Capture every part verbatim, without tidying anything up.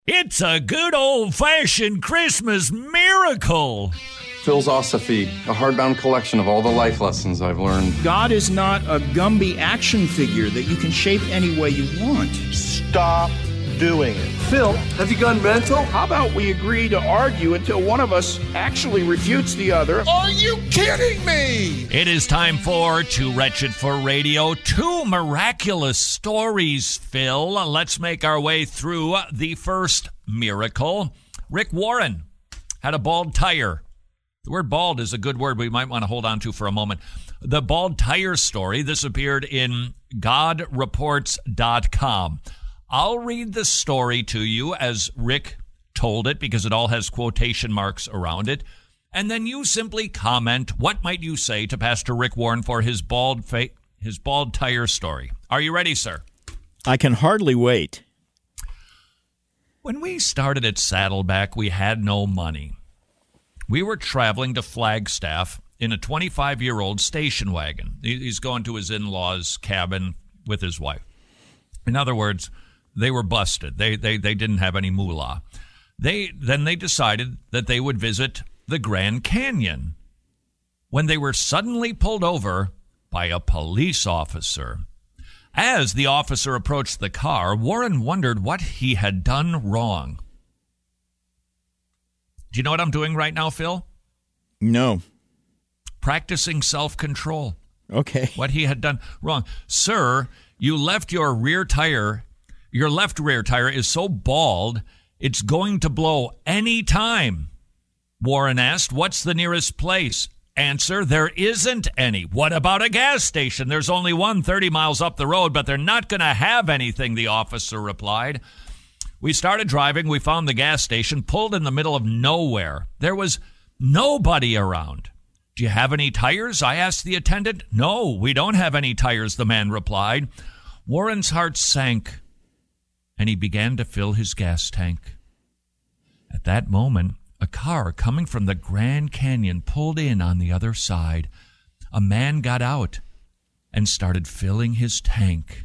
It's a good old-fashioned Christmas miracle. Philosophy, a hardbound collection of all the life lessons I've learned. God is not a Gumby action figure that you can shape any way you want. Stop doing it. Phil, have you gone mental? How about we agree to argue until one of us actually refutes the other? Are you kidding me? It is time for Too Wretched for Radio, two miraculous stories, Phil. Let's make our way through the first miracle. Rick Warren had a bald tire. The word bald is a good word we might want to hold on to for a moment. The bald tire story, this appeared in God Reports dot com. I'll read the story to you as Rick told it because it all has quotation marks around it. And then you simply comment, what might you say to Pastor Rick Warren for his bald fa- his bald tire story? Are you ready, sir? I can hardly wait. When we started at Saddleback, we had no money. We were traveling to Flagstaff in a twenty-five-year-old station wagon. He's going to his in-laws' cabin with his wife. In other words, they were busted. They they they didn't have any moolah. They then they decided that they would visit the Grand Canyon when they were suddenly pulled over by a police officer. As the officer approached the car, Warren wondered what he had done wrong. Do you know what I'm doing right now, Phil? No. Practicing self-control. Okay. What he had done wrong. Sir, you left your rear tire, your left rear tire is so bald, it's going to blow any time. Warren asked, what's the nearest place? Answer, there isn't any. What about a gas station? There's only one thirty miles up the road, but they're not going to have anything, the officer replied. We started driving. We found the gas station, pulled in the middle of nowhere. There was nobody around. Do you have any tires? I asked the attendant. No, we don't have any tires, the man replied. Warren's heart sank, and he began to fill his gas tank. At that moment, a car coming from the Grand Canyon pulled in on the other side. A man got out and started filling his tank.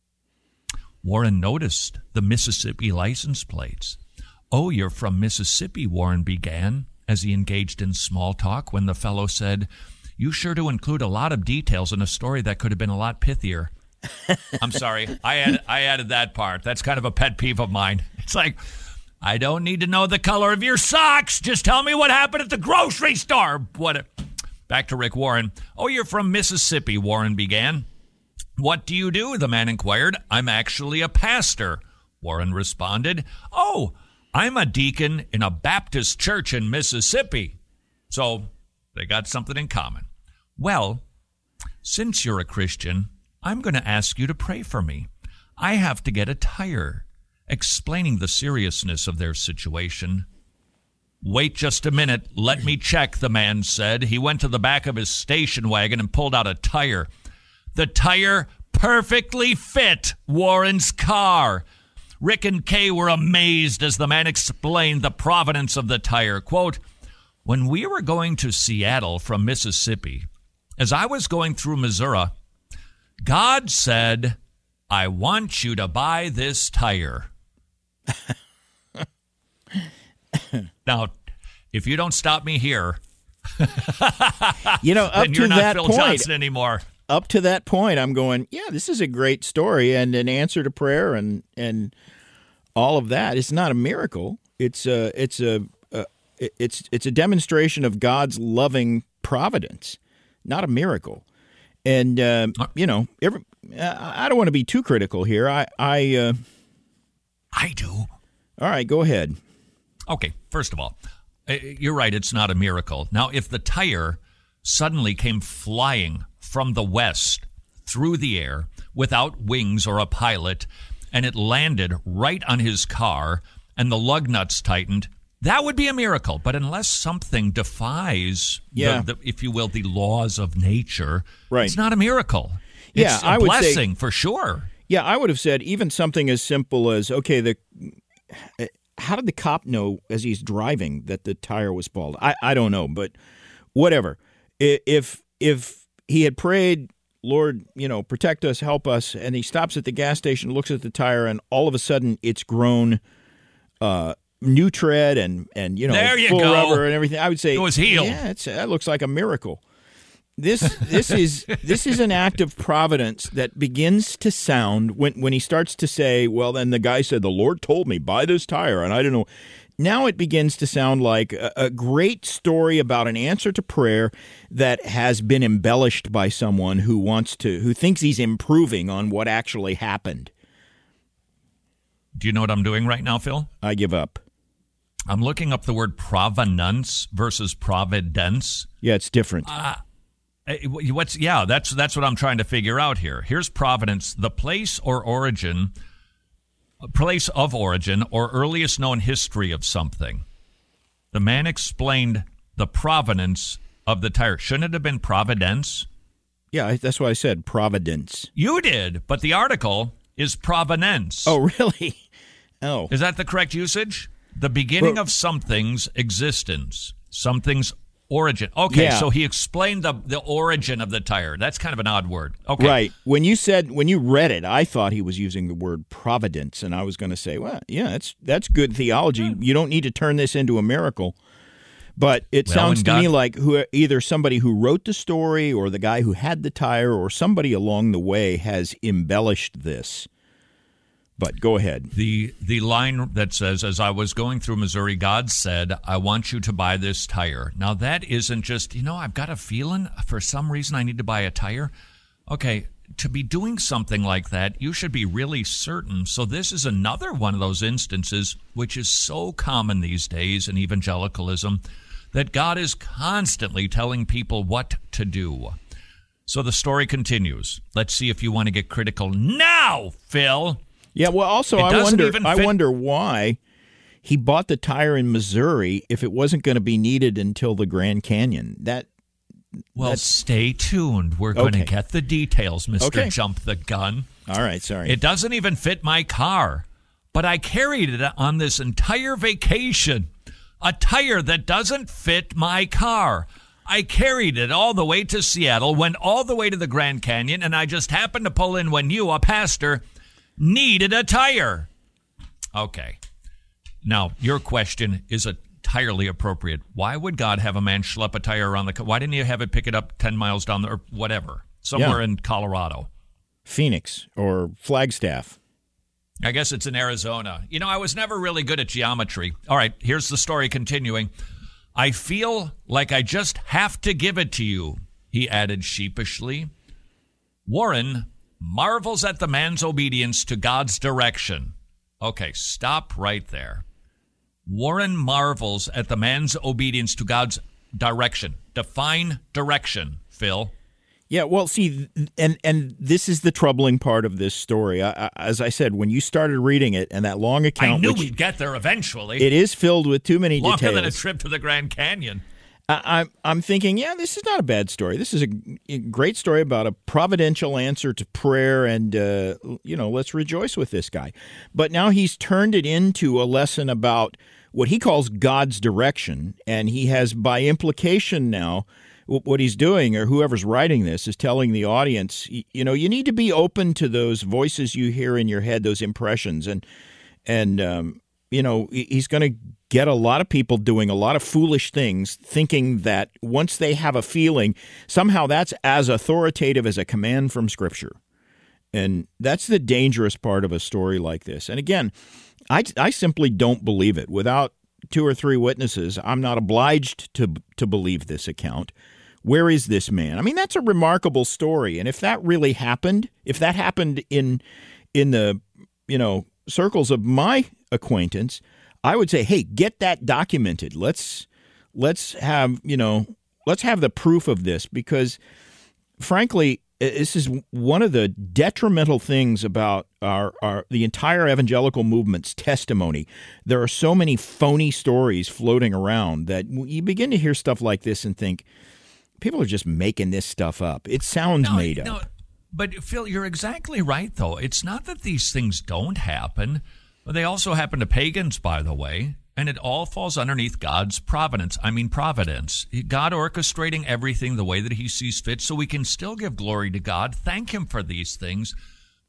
Warren noticed the Mississippi license plates. Oh, you're from Mississippi, Warren began as he engaged in small talk when the fellow said, you sure do include a lot of details in a story that could have been a lot pithier. I'm sorry. I added, I added that part. That's kind of a pet peeve of mine. It's like, I don't need to know the color of your socks. Just tell me what happened at the grocery store. What? Back to Rick Warren. Oh, you're from Mississippi, Warren began. What do you do? The man inquired. I'm actually a pastor, Warren responded. Oh, I'm a deacon in a Baptist church in Mississippi. So they got something in common. Well, since you're a Christian, I'm going to ask you to pray for me. I have to get a tire. Explaining the seriousness of their situation. Wait just a minute. Let me check, the man said. He went to the back of his station wagon and pulled out a tire. The tire perfectly fit Warren's car. Rick and Kay were amazed as the man explained the provenance of the tire. Quote, when we were going to Seattle from Mississippi, as I was going through Missouri, God said, I want you to buy this tire. Now, if you don't stop me here, you know, up then to you're not that Phil point, Johnson anymore. Up to that point, I'm going, yeah, this is a great story and an answer to prayer and and all of that. It's not a miracle. It's a it's a, a it's it's a demonstration of God's loving providence, not a miracle. And uh, you know, every, I don't want to be too critical here. I I uh, I do. All right, go ahead. Okay, first of all, you're right. It's not a miracle. Now, if the tire suddenly came flying from the west through the air without wings or a pilot, and it landed right on his car, and the lug nuts tightened, that would be a miracle. But unless something defies, yeah. the, the, if you will, the laws of nature, right. It's not a miracle. Yeah, it's a I would blessing say, for sure. Yeah, I would have said even something as simple as, okay, the how did the cop know as he's driving that the tire was bald? I, I don't know, but whatever. If if he had prayed, Lord, you know, protect us, help us, and he stops at the gas station, looks at the tire, and all of a sudden it's grown uh, Nutred and and you know There you full go. rubber and everything, I would say It was healed. Yeah, it's, that looks like a miracle. This this is this is an act of providence that begins to sound when when he starts to say, well, then the guy said, the Lord told me, buy this tire, and I don't know. Now it begins to sound like a, a great story about an answer to prayer that has been embellished by someone who wants to, who thinks he's improving on what actually happened. Do you know what I'm doing right now, Phil? I give up. I'm looking up the word provenance versus providence. Yeah, it's different. Uh, what's yeah, that's that's what I'm trying to figure out here. Here's providence, the place or origin, place of origin or earliest known history of something. The man explained the provenance of the tire. Shouldn't it have been providence? Yeah, I- that's what I said, providence. You did, but the article is provenance. Oh, really? Oh. Is that the correct usage? The beginning Well- of something's existence, something's origin. Okay, Yeah. so he explained the the origin of the tire. That's kind of an odd word. Okay. Right. When you said, when you read it, I thought he was using the word providence, and I was going to say, well, yeah, that's that's good theology. You don't need to turn this into a miracle. But it Well, sounds and to God- me like who, either somebody who wrote the story or the guy who had the tire or somebody along the way has embellished this. But go ahead. The the line that says, as I was going through Missouri, God said, I want you to buy this tire. Now, that isn't just, you know, I've got a feeling for some reason I need to buy a tire. Okay, to be doing something like that, you should be really certain. So this is another one of those instances, which is so common these days in evangelicalism, that God is constantly telling people what to do. So the story continues. Let's see if you want to get critical now, Phil. Yeah, well, also, It I doesn't wonder, even I fit- wonder why he bought the tire in Missouri if it wasn't going to be needed until the Grand Canyon. That Well, That's- stay tuned. We're going to Okay. get the details, Mister Okay. Jump the Gun. All right, sorry. It doesn't even fit my car, but I carried it on this entire vacation. A tire that doesn't fit my car. I carried it all the way to Seattle, went all the way to the Grand Canyon, and I just happened to pull in when you, a pastor, needed a tire. Okay. Now, your question is entirely appropriate. Why would God have a man schlep a tire around the car? Why didn't you have it pick it up ten miles down the, or whatever, somewhere Yeah. in Colorado? Phoenix or Flagstaff. I guess it's in Arizona. You know, I was never really good at geometry. All right, here's the story continuing. I feel like I just have to give it to you, he added sheepishly. Warren marvels at the man's obedience to God's direction. Okay, stop right there. Warren marvels at the man's obedience to God's direction. Define direction, Phil. Yeah, well, see, and and this is the troubling part of this story. I, I, as I said, when you started reading it, and that long account, I knew which we'd get there eventually. it is filled with too many Longer details. than a trip to the Grand Canyon. I, I'm I'm thinking, yeah, this is not a bad story. This is a, a great story about a providential answer to prayer, and uh, you know, let's rejoice with this guy. But now he's turned it into a lesson about what he calls God's direction, and he has, by implication, now what he's doing, or whoever's writing this, is telling the audience, you know, you need to be open to those voices you hear in your head, those impressions, and and um, you know, he's going to get a lot of people doing a lot of foolish things, thinking that once they have a feeling, somehow that's as authoritative as a command from Scripture. And that's the dangerous part of a story like this. And again, I, I simply don't believe it. Without two or three witnesses, I'm not obliged to to believe this account. Where is this man? I mean, that's a remarkable story. And if that really happened, if that happened in in the, you know, circles of my acquaintance, I would say, hey, get that documented. Let's let's have, you know, let's have the proof of this, because frankly, this is one of the detrimental things about our, our the entire evangelical movement's testimony. There are so many phony stories floating around that you begin to hear stuff like this and think, people are just making this stuff up. It sounds No, made up. no, but Phil, you're exactly right, though. It's not that these things don't happen. They also happen to pagans, by the way, and it all falls underneath God's providence. I mean, providence. God orchestrating everything the way that he sees fit, so we can still give glory to God, thank him for these things.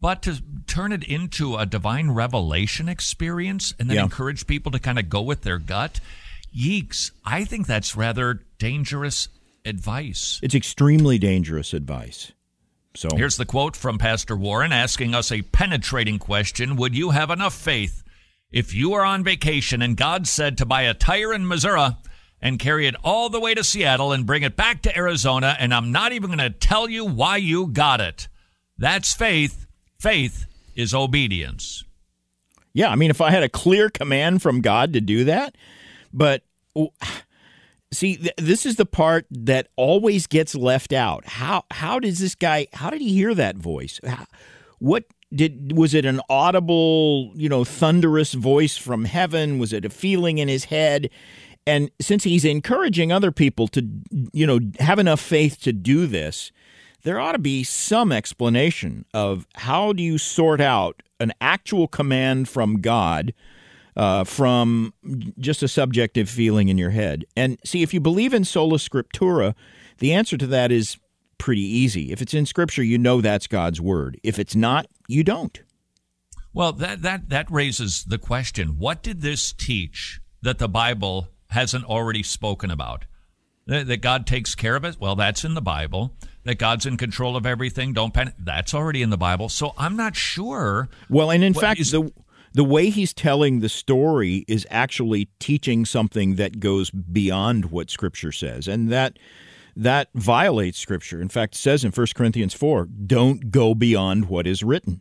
But to turn it into a divine revelation experience and then Yeah. encourage people to kind of go with their gut, yeeks, I think that's rather dangerous advice. It's extremely dangerous advice. So Here's the quote from Pastor Warren asking us a penetrating question. Would you have enough faith if you are on vacation and God said to buy a tire in Missouri and carry it all the way to Seattle and bring it back to Arizona, and I'm not even going to tell you why you got it? That's faith. Faith is obedience. Yeah, I mean, if I had a clear command from God to do that, but oh, see, th- this is the part that always gets left out. How how does this guy? How did he hear that voice? How, what did was it an audible, you know, thunderous voice from heaven? Was it a feeling in his head? And since he's encouraging other people to, you know, have enough faith to do this, there ought to be some explanation of how do you sort out an actual command from God uh, from just a subjective feeling in your head. And see, if you believe in sola scriptura, the answer to that is pretty easy. If it's in Scripture, you know that's God's word. If it's not, you don't. Well, that that that raises the question, what did this teach that the Bible hasn't already spoken about? That, that God takes care of it? Well, that's in the Bible. That God's in control of everything, don't panic. That's already in the Bible. So I'm not sure. Well, and in what fact, is- the the way he's telling the story is actually teaching something that goes beyond what Scripture says, and that that violates Scripture. In fact, it says in First Corinthians four, don't go beyond what is written.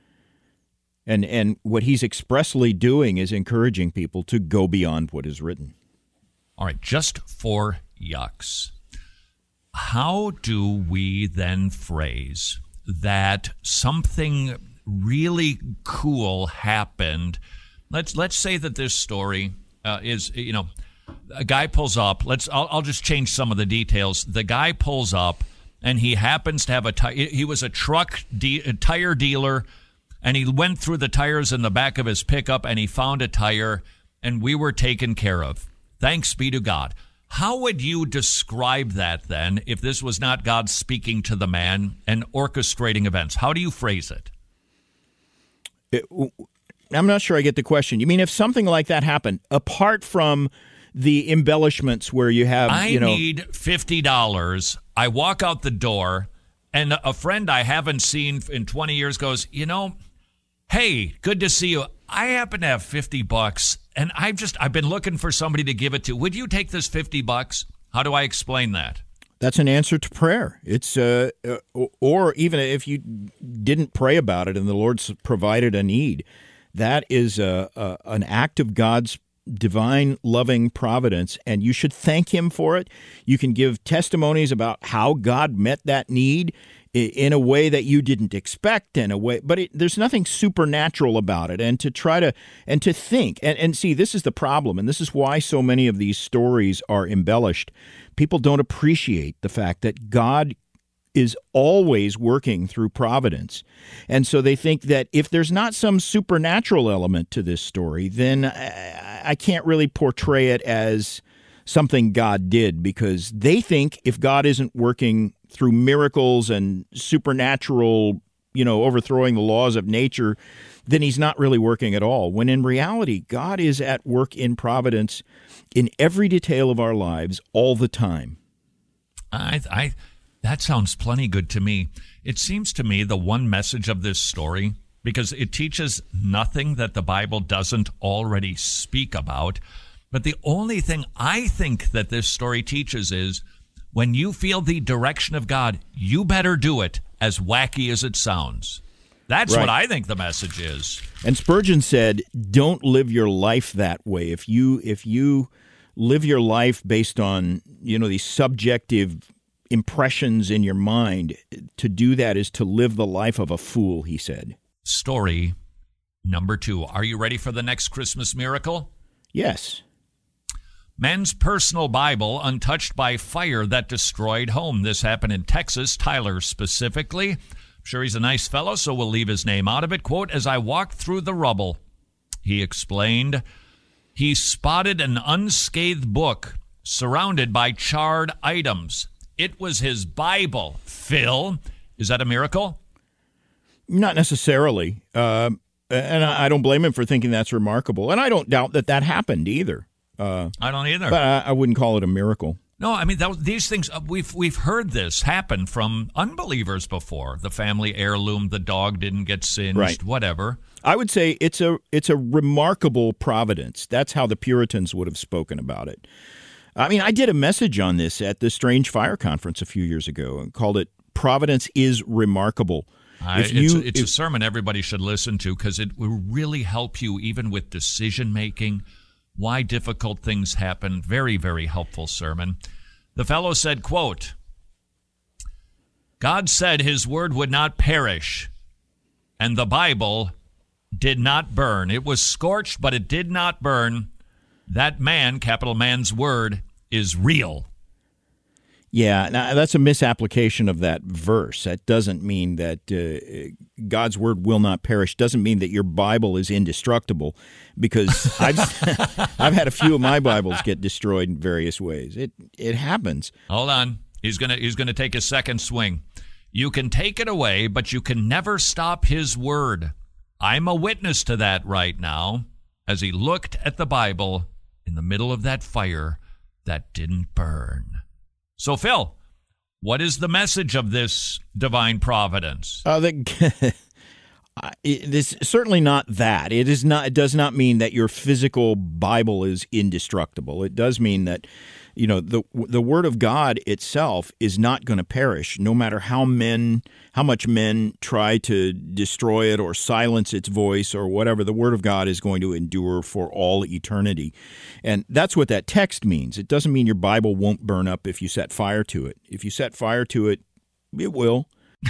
And and what he's expressly doing is encouraging people to go beyond what is written. All right, just for yucks. How do we then phrase that something really cool happened? Let's let's say that this story uh, is, you know, a guy pulls up. Let's I'll, I'll just change some of the details. The guy pulls up, and he happens to have a tire. He was a truck de- a tire dealer, and he went through the tires in the back of his pickup, and he found a tire, and we were taken care of. Thanks be to God. How would you describe that then if this was not God speaking to the man and orchestrating events? How do you phrase it? It, I'm not sure I get the question. You mean if something like that happened, apart from the embellishments where you have, I you know, need fifty dollars. I walk out the door, and a friend I haven't seen in twenty years goes, you know, hey, good to see you. I happen to have fifty bucks, and I've just, I've been looking for somebody to give it to. Would you take this fifty bucks? How do I explain that? that's an answer to prayer. It's uh, uh, or even if you didn't pray about it and the Lord's provided a need, that is a, a, an act of God's divine loving providence, and you should thank him for it. You can give testimonies about how God met that need in a way that you didn't expect, in a way, but it, there's nothing supernatural about it. And to try to and to think and, and see, this is the problem, and this is why so many of these stories are embellished. People don't appreciate the fact that God is always working through providence. And so they think that if there's not some supernatural element to this story, then I can't really portray it as something God did, because they think if God isn't working through miracles and supernatural, you know, overthrowing the laws of nature, then he's not really working at all. When in reality, God is at work in providence in every detail of our lives all the time. I, I, that sounds plenty good to me. It seems to me the one message of this story, because it teaches nothing that the Bible doesn't already speak about, but the only thing I think that this story teaches is when you feel the direction of God, you better do it, as wacky as it sounds. That's Right. what I think the message is. And Spurgeon said, don't live your life that way. If you if you live your life based on, you know, these subjective impressions in your mind, to do that is to live the life of a fool, he said. Story number two. Are you ready for the next Christmas miracle? Yes. Men's personal Bible untouched by fire that destroyed home. This happened in Texas, Tyler specifically. I'm sure he's a nice fellow, so we'll leave his name out of it. Quote, as I walked through the rubble, he explained, he spotted an unscathed book surrounded by charred items. It was his Bible. Phil, is that a miracle? Not necessarily. Uh, and I, I don't blame him for thinking that's remarkable. And I don't doubt that that happened either. Uh, I don't either. But I, I wouldn't call it a miracle. No, I mean, that, these things, uh, we've we've heard this happen from unbelievers before. The family heirloom, the dog didn't get singed, Right. whatever. I would say it's a it's a remarkable providence. That's how the Puritans would have spoken about it. I mean, I did a message on this at the Strange Fire Conference a few years ago and called it "Providence is Remarkable." I, If it's you- it's if- a sermon everybody should listen to because it will really help you even with decision making, why difficult things happen. Very, very helpful sermon. The fellow said, quote, God said his word would not perish, and the Bible did not burn. It was scorched, but it did not burn. That man, capital man's word, is real. Yeah, now that's a misapplication of that verse. That doesn't mean that uh, God's word will not perish. Doesn't mean that your Bible is indestructible, because I've I've had a few of my Bibles get destroyed in various ways. It it happens. Hold on. He's gonna he's gonna take a second swing. You can take it away, but you can never stop his word. I'm a witness to that right now, as he looked at the Bible in the middle of that fire that didn't burn. So, Phil, what is the message of this divine providence? Uh, the, it is certainly not that. It is not. It does not mean that your physical Bible is indestructible. It does mean that, you know, the the Word of God itself is not going to perish, no matter how men, how much men try to destroy it or silence its voice or whatever. The Word of God is going to endure for all eternity, and that's what that text means. It doesn't mean your Bible won't burn up if you set fire to it. If you set fire to it, it will.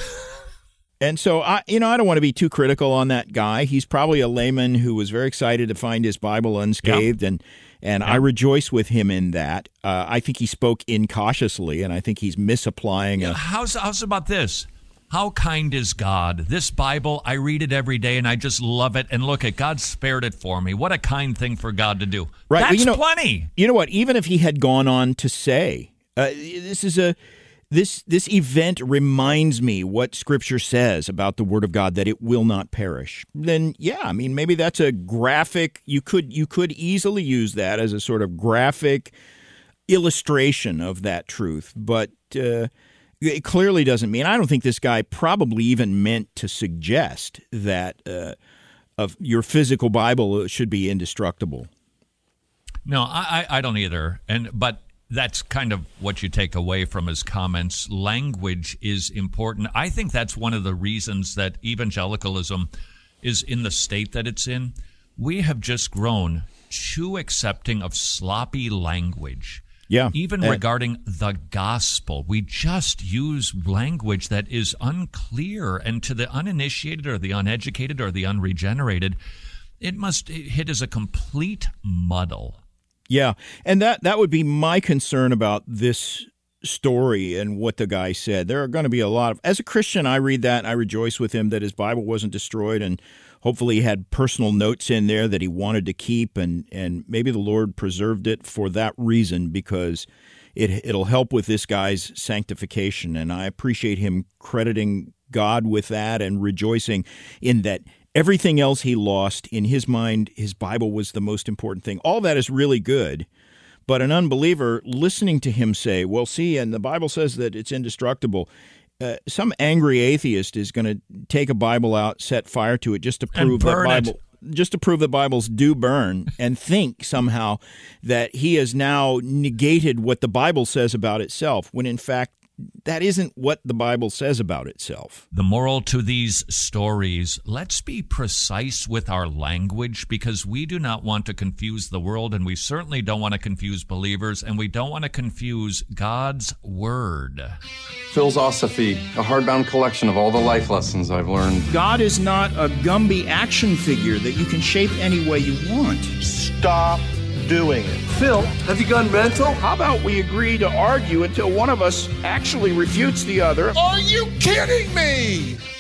And so, I, you know, I don't want to be too critical on that guy. He's probably a layman who was very excited to find his Bible unscathed, yeah. and and yeah. I rejoice with him in that. Uh, I think he spoke incautiously, and I think he's misapplying. Yeah, a, how's how's about this? How kind is God? This Bible, I read it every day, and I just love it. And look at God spared it for me. What a kind thing for God to do. Right, That's well, you know, plenty. You know what? Even if he had gone on to say, uh, this is a. This this event reminds me what Scripture says about the Word of God, that it will not perish. Then, yeah, I mean, maybe that's a graphic. You could you could easily use that as a sort of graphic illustration of that truth. But uh, it clearly doesn't mean. I don't think this guy probably even meant to suggest that uh, of your physical Bible should be indestructible. No, I, I, I don't either. And but. That's kind of what you take away from his comments. Language is important. I think that's one of the reasons that evangelicalism is in the state that it's in. We have just grown too accepting of sloppy language. Yeah. Even uh, regarding the gospel, we just use language that is unclear. And to the uninitiated or the uneducated or the unregenerated, it must hit as a complete muddle. Yeah, and that, that would be my concern about this story and what the guy said. There are going to be a lot of, as a Christian, I read that and I rejoice with him that his Bible wasn't destroyed, and hopefully he had personal notes in there that he wanted to keep, and, and maybe the Lord preserved it for that reason, because it, it'll help with this guy's sanctification, and I appreciate him crediting God with that and rejoicing in that. Everything else he lost, in his mind, his Bible was the most important thing. All that is really good, but an unbeliever listening to him say, well, see, and the Bible says that it's indestructible, uh, some angry atheist is going to take a Bible out, set fire to it just to prove that Bible, just to prove that Bibles do burn, and think somehow that he has now negated what the Bible says about itself, when in fact, that isn't what the Bible says about itself. The moral to these stories, let's be precise with our language, because we do not want to confuse the world, and we certainly don't want to confuse believers, and we don't want to confuse God's Word. Philosophy, a hardbound collection of all the life lessons I've learned. God is not a Gumby action figure that you can shape any way you want. Stop doing it. Phil, have you gone mental? How about we agree to argue until one of us actually refutes the other? Are you kidding me?